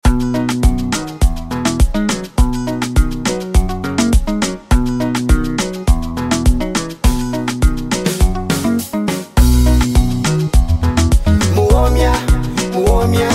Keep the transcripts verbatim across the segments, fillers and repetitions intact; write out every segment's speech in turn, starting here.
Muomya, muomya,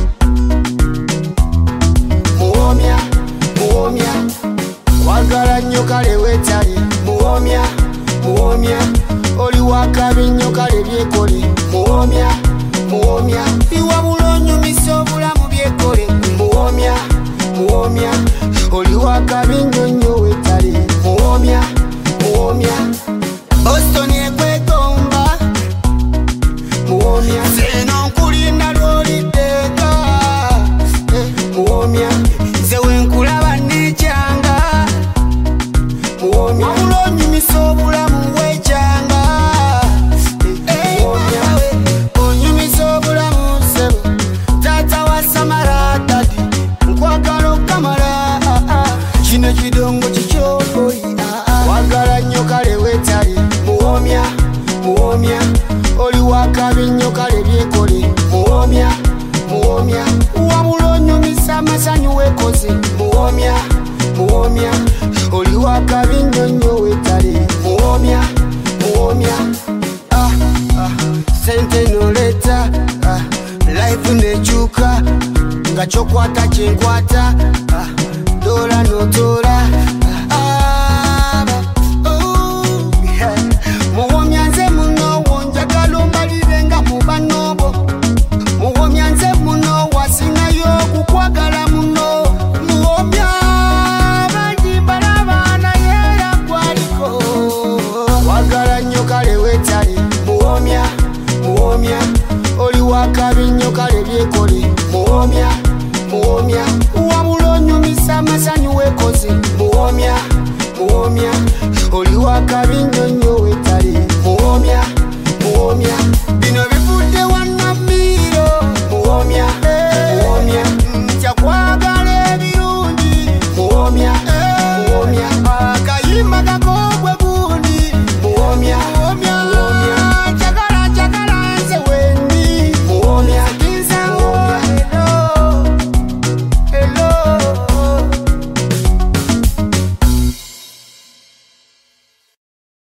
muomya, muomya. Wagala nnyo kale weetale. Muomya, muomya. Oli wakabi nnyo kale byekole. Muomya, muomya. Iwabula onyumisa obulamu byekole. Muomya, muomya. Oli wakabi nnyo nnyo weetale. Muomya, muomya. Boston ekwetomba. Muomya. Seno nkulinda lw'oliddeeka. Muomya. Nze wenkulaba nekyanga. Muomya. Wabula onyumisa obulamu bwekyanga. Muomya. Onyumisa obulamu ssebo. Taata wa Samara Dadi. Nkwagala okamala. Kino kidongo kikyokoyi. Wagala nnyo kale weetale. Muomya, muomya. Oli wakabi nnyo kale byekole. Muomya, muomya. Wabula onyumisa amasanyu weekoze. Muomya, muomya. Oli wakabi nnyo nnyo weetale. Muomya, muomya. Ah, ah. Sente noleta. Ah, life nekyuka. Nga kyokwata kyenkwata. Ah, dola notola. Ah, oh, yeah. Muomya nze muno njagala ombalire nga mu banobo. Muomya nze muno wasingayo okukwagala muno. Muomya bangi balaba naye yagwaliko. Wagala nnyo kale weetale. Muomya, muomya. Oli wakabi nnyo kale byekole. Muomya, muomya. Wabula onyumisa amasanyu weekoze. Muomya, muomya. Oli wakabi nnyo